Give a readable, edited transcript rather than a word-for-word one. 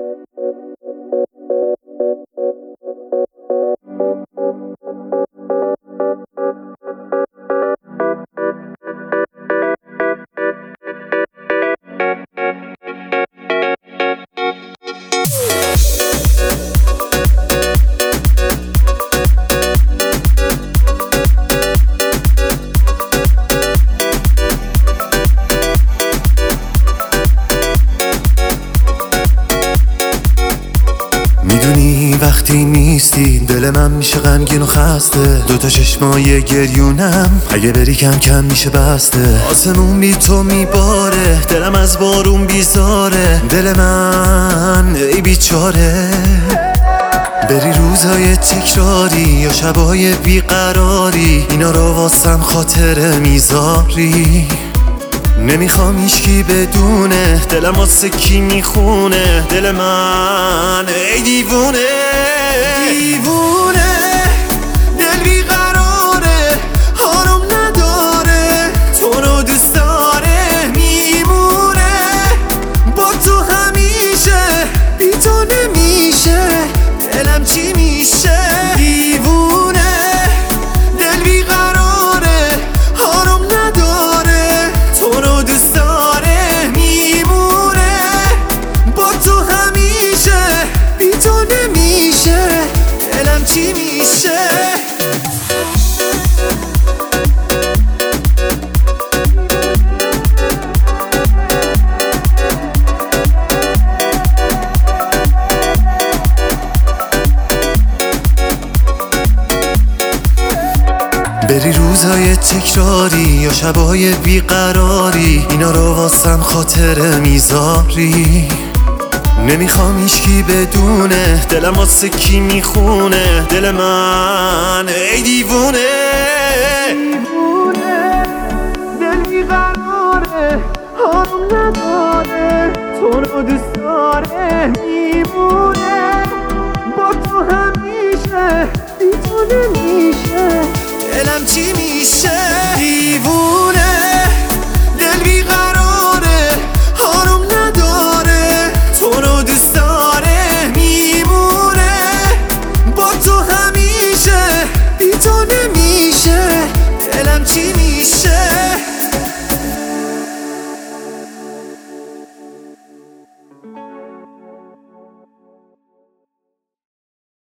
میدونی وقتی نیستی دل من میشه غمگین و خسته، دوتا چشمای گریونم اگه بری کم کم میشه بسته. آسمون بی تو میباره، دلم از بارون بیزاره، دل من ای بیچاره. بری روزای تکراری یا شبای بیقراری، اینا رو واسم خاطره میذاری. نمیخوام هیچکی بدونه دلم واسه کی میخونه، دل من ای دیوونه. دیوونه دل بیقراره، آروم نداره، تو رو دوست داره، میمونه با تو همیشه، بی تو نمیشه، دلم چی میشه. دیوونه دل بیقراره، آروم نداره، تو رو دوست داره، میمونه با تو همیشه، بی تو نمیشه، دلم چی میشه. بری روزای تکراری یا شبای بیقراری، اینا رو واسم خاطره میذاری. نمیخوام هیچکی بدونه دلم واسه کی میخونه، دل من ای دیوونه. دیوونه دل بیقراره، آروم نداره، تو رو دوست داره، میمونه با تو همیشه، بی تو نمیشه، دلم چی میشه.